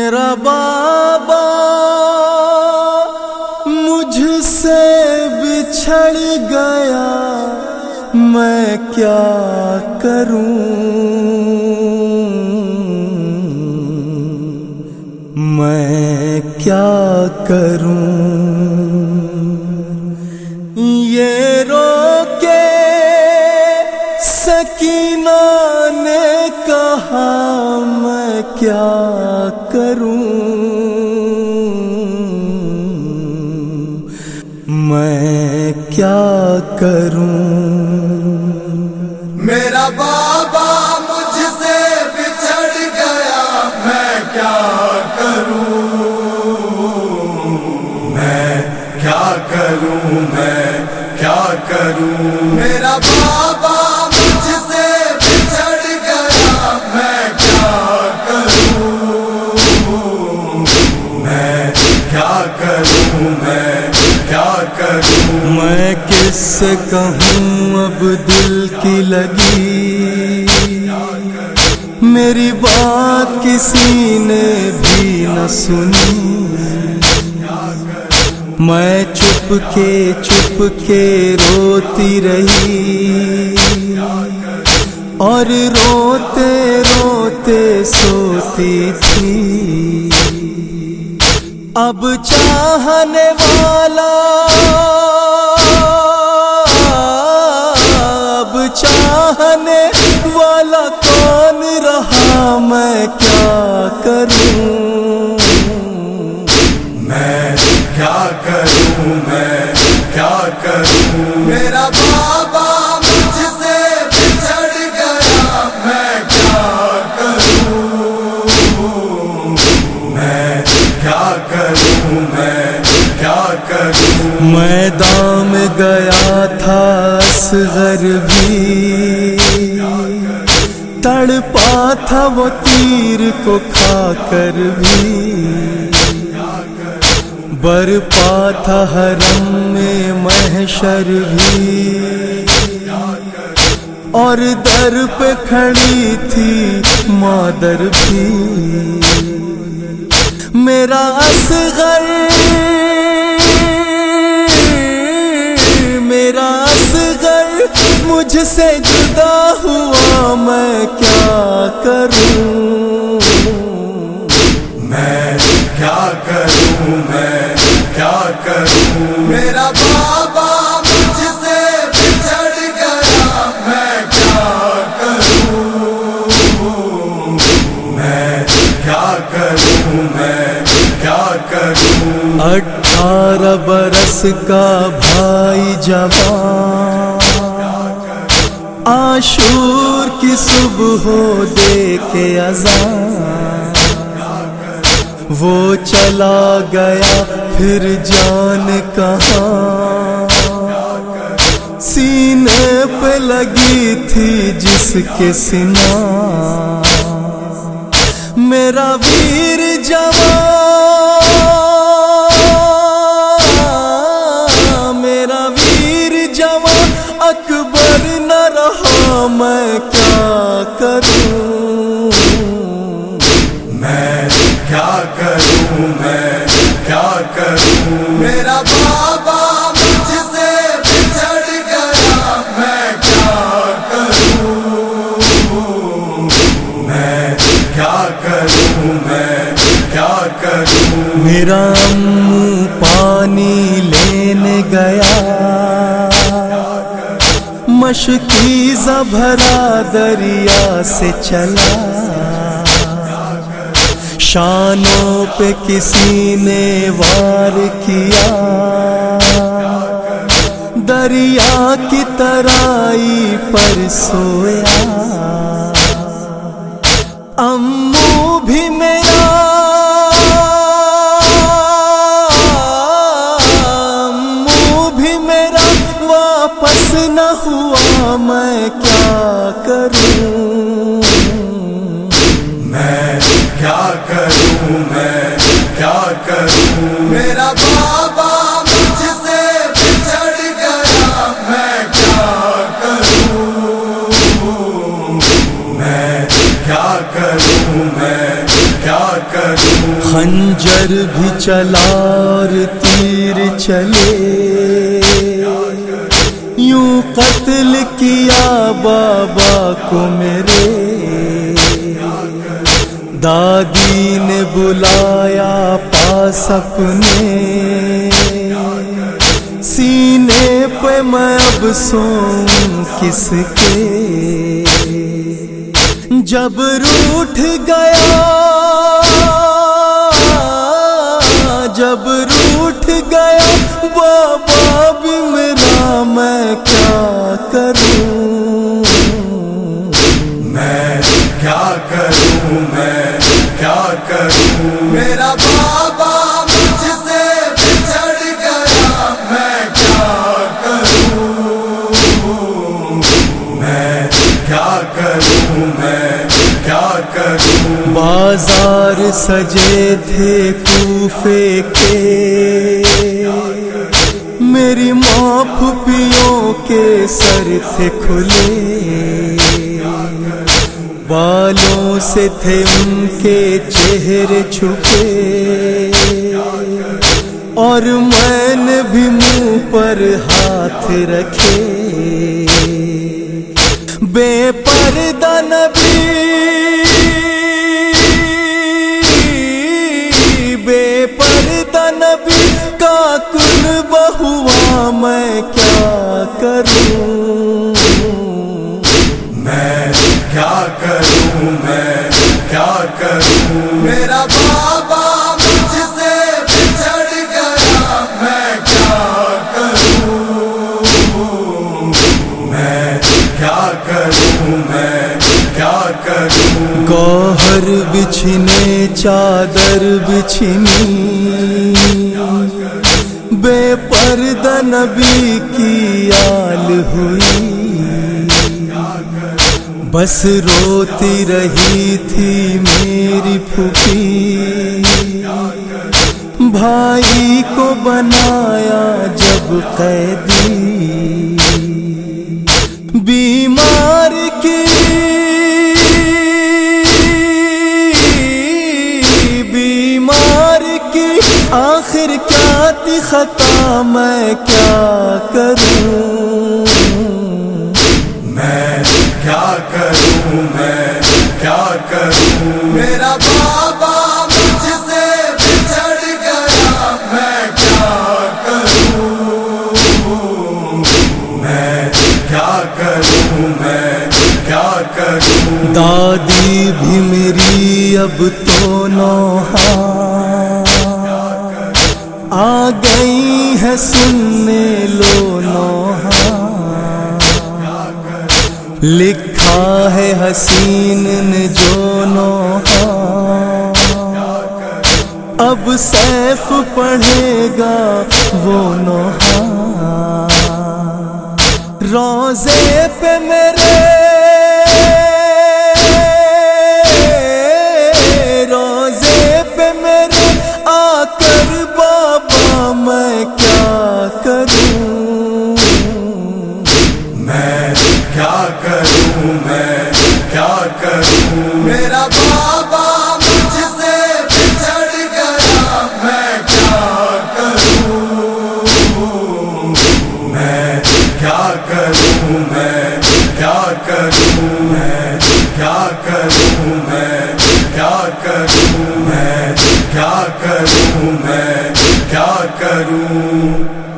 میرا بابا مجھ سے بچھڑ گیا، میں کیا کروں، میں کیا کروں۔ یہ رو کے سکینہ نے کہا میں کیا کروں، میں کیا کروں۔ میرا بابا مجھ سے بچھڑ گیا، میں کیا کروں، میں کیا کروں، میں کیا کروں۔ میرا بابا مجھ سے بچھڑ گیا، میں کیا کروں، میں کیا کروں، میں کیا کروں۔ میں کس سے کہوں اب دل کی لگی، میری بات کسی نے بھی نہ سنی۔ میں چپ کے روتی رہی، اور روتے روتے سوتی تھی۔ اب چاہنے والا، اب چاہنے والا کون رہا، میں کیا کروں، میں کیا کروں، میں کیا کروں۔ میرا بابا مجھ سے بچھڑ گیا، میں کیا کروں، میں کیا کروں، میں کیا کروں۔ میں دام گیا تھا اصغر بھی، تڑپا تھا وہ تیر کو کھا کر بھی، برپا تھا حرم میں محشر بھی، اور در پہ کھڑی تھی مادر بھی۔ میرا اصغر، میرا اصغر مجھ سے جدا ہوا، میں کیا کروں، میں کیا کروں، میں کیا کروں۔ میرا بابا مجھ سے بچھڑ گیا، میں کیا کروں، میں کیا کروں، میں کیا کروں۔ 18 برس کا بھائی جوان، عاشور کی صبح ہو دے کے اذان، وہ چلا گیا پھر جان کہاں، سینے پہ لگی تھی جس کے سنا، میرا ویر جوان، میرا ویر جوان اکبر نہ رہا، میں کیا کروں، میں کیا کروں، میں کیا کروں۔ میرا بابا مجھ سے بچھڑ گیا، میں کیا کروں، میں کیا کروں، میں کیا کروں۔ میرا امو پانی لینے گیا، مشکیزہ بھرا دریا سے چلا، شانوں پہ کسی نے وار کیا، دریا کی ترائی پر سویا، امو بھی میرا، امو بھی میرا واپس نہ ہوا، میں کیا کروں، میں کیا کروں، میں کیا کروں۔ میرا بابا مجھ سے بچھڑ گیا، میں کیا کروں، میں کیا کروں، میں کیا کروں. خنجر بھی چلا اور تیر چلے، یوں قتل کیا بابا کو میرے. دادی نے بلایا پاس اپنے، سینے پہ میں اب سوں کس کے. جب روٹھ گیا، جب روٹھ گیا بابا بھی میرا، میں کیا کروں. میں کیا کروں، میں کیا کروں. میرا بابا مجھ سے بچھڑ گیا، میں کیا کروں. میں کیا کروں، میں کیا کروں. بازار سجے تھے کوفے کے، میری ماں پھوپھیوں کے سر تھے کھلے. بالوں سے تھے ان کے چہرے چھپے، اور میں نے بھی منہ پر ہاتھ رکھے. بے پردہ نبی، بے پردہ نبی کا کلبہ ہوا، میں کیا کروں. میں کیا کروں، میں کیا کروں. میرا بابا مجھ سے بچھڑ گیا، میں کیا کروں. میں کیا کروں، میں کیا کروں. گوہر بچھنے چادر بچھنی، بے پردہ نبی کی آل ہوئی. بس روتی رہی تھی میری پھوپھی، بھائی کو بنایا جب قیدی. بیمار کی، بیمار کی آخر کیا تھی خطا، میں کیا کروں. میں کیا کروں، میں کیا کروں. میرا بابا مجھ سے بچھڑ گیا، میں کیا کروں. میں کیا کروں، میں کیا کروں. دادی بھی میری اب تو نوحہ آ گئی ہے، سننے لو نوحہ. لکھا ہے حسین نے جو نوحہ، اب سیف پڑھے گا وہ نوحہ. روضے پہ میرے، روضے پہ میرے آ کر بابا میں کیا کروں. میں کیا کروں، میں کیا کروں. میرا بابا مجھ سے بچھڑ گیا، میں کیا کروں. میں کیا کروں، میں کیا کروں. میں کیا کروں، میں کیا کروں. میں کیا کروں، میں کیا کروں.